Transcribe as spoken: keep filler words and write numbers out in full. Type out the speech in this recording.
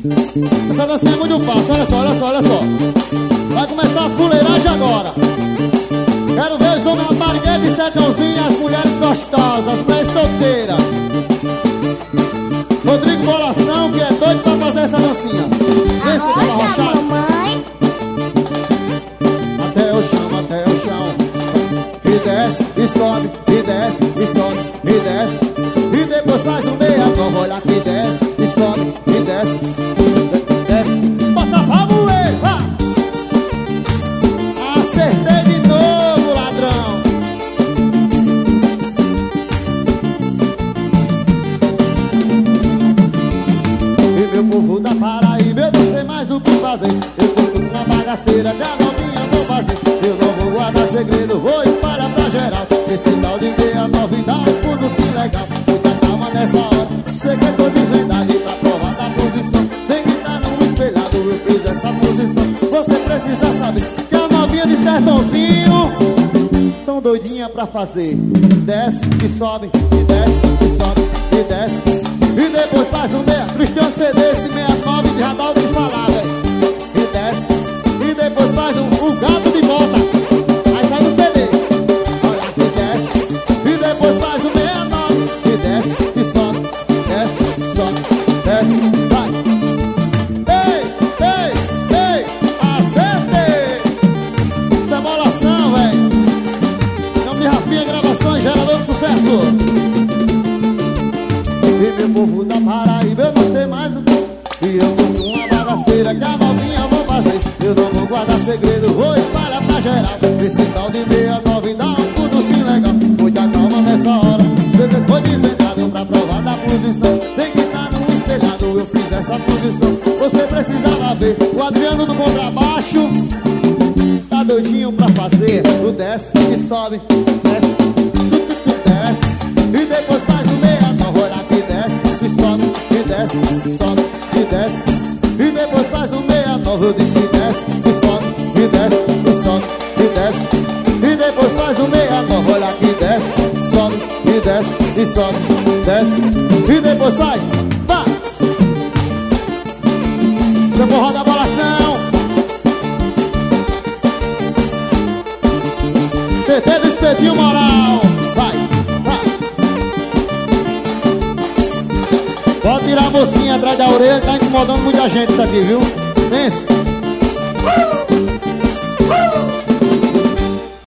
Essa dancinha é muito fácil, olha só, olha só, olha só. Vai começar a fuleiragem agora. Quero ver os homens raparigueiros de sertãozinho, as mulheres gostosas, as mulheres solteiras. Rodrigo Bolação, que é doido pra fazer essa dancinha. Vê se tá arrochado. Mamãe. Até o chão, até o chão. E desce, e sobe, e desce, e sobe, e desce. E depois faz um meia prova, olha que desce, e sobe, e desce, desce. Bota pra moer, vá! Acertei de novo, ladrão. E meu povo da Paraíba, eu não sei mais o que fazer. Eu tô com uma bagaceira que a novinha vou fazer. Eu não vou guardar segredo, vou espalhar pra geral. Esse tal de meia nove dá um fundo sim legal. Muita calma nessa hora, sei que eu tô desvendado. E pra provar da posição, tem que estar num espelhado. Eu fiz essa posição, você precisa saber que a novinha de sertãozinho tão doidinha pra fazer. Desce e sobe, e desce, e sobe, e desce. E depois faz um meia, Cristiano C D, esse meia nove de já dá o que falar, velho. E desce, e depois faz um, o gato de volta. Aí sai no C D. Olha que desce, e depois faz um meia nove. E desce, e sobe, desce, sobe, desce, vai. Ei, ei, ei, acertei. Isso é bolação, velho. Nome de Rafinha, gravações, gerador de sucesso. E meu povo da Paraíba, eu não sei mais o que. E eu tô com uma bagaceira que a novinha vou fazer. Eu não vou guardar segredo, vou espalhar pra geral. Esse tal de meia nove dá um tudo sim legal. Muita calma nessa hora, segredo foi desvendado. Pra provar da posição, tem que estar num espelhado. Eu fiz essa posição, você precisava ver. O Adriano do contrabaixo tá doidinho pra fazer. O desce e sobe, desce, tu, tu, tu, desce. E depois faz o meia nove, olha que desce, e sobe, e desce, e sobe, e desce. E depois faz um meia nove, eu disse desce, e sobe, e desce, e sobe, e desce. E depois faz um meia nove, olha que desce, sobe, e desce, e sobe, desce. E depois faz, vá! Seu forró da bolação. T T do Espetinho Moral. Vai, vai. Pode tirar a mosquinha atrás da orelha, tá incomodando muita gente isso aqui, viu? Pense.